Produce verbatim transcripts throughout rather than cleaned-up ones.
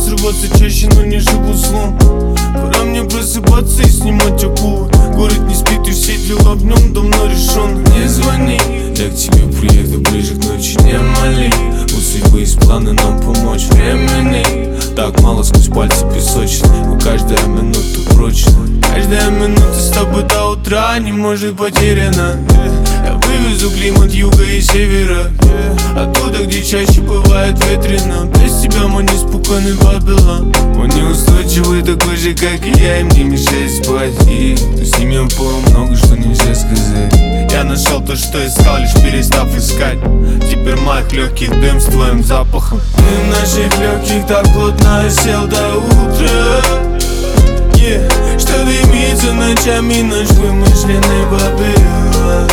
срываться чаще, но не живу злом. Пора мне просыпаться и снимать акулы. Город не спит и все дела в нем давно решен. Не звони, я к тебе приеду ближе к ночи. Не моли, у судьбы есть планы нам помочь. Времени так мало, сквозь пальцы песочит, но каждая минута прочна. Каждая минута с тобой до утра не может потеряна. Я вывезу климат юга и севера, оттуда, где чаще бывает ветрено. Без тебя мой неспокойный Вавилон. Он неустойчивый, такой же, как и я, им не мешает спать. И с ним я понял много, что нельзя сказать. Я нашел то, что искал, лишь перестав искать. Теперь моих легких дым с твоим запахом. Дым наших легких так плотно осел до утра, yeah. Что дымится ночами наш вымышленный Вавилон.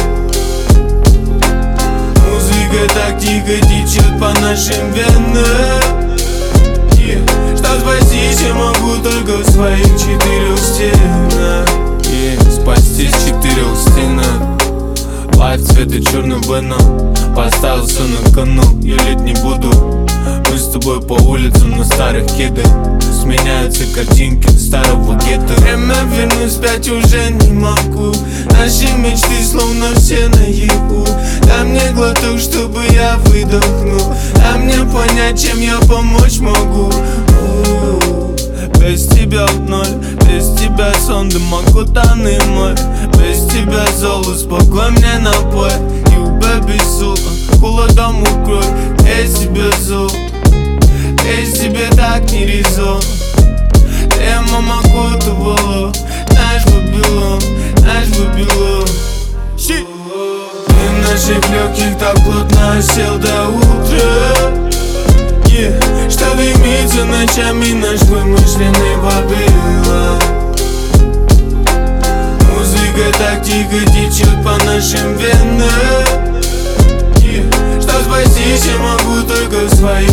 Музыка так тихо течет по нашим венам, yeah. Что спастись я могу только в своих четырех стенах, yeah. Спастись в четырех стенах. Лайф цвета черным веном, поставил все на кону, я лить не буду. Мы с тобой по улицам на старых кедах, сменяются картинки старого гетто. Время вернуть вспять уже не могу. Наши мечты словно все наяву. Дай мне глоток, чтобы я выдохнул. Дай мне понять, чем я помочь могу. Без тебя в ноль, без тебя сон, дым окутанный мой. Без тебя зол, успокой мне напой. You baby soul, холодом укрой. Без тебя зол, без тебя так не резон. Ты мама окутывала наш Вавилон, наш Вавилон. Дым наших легких так плотно осел до утра, yeah. Что дымится ночами наш вымышленный Вавилон. Музыка так тихо течет по нашим венам, yeah. Что спастись я могу только в своих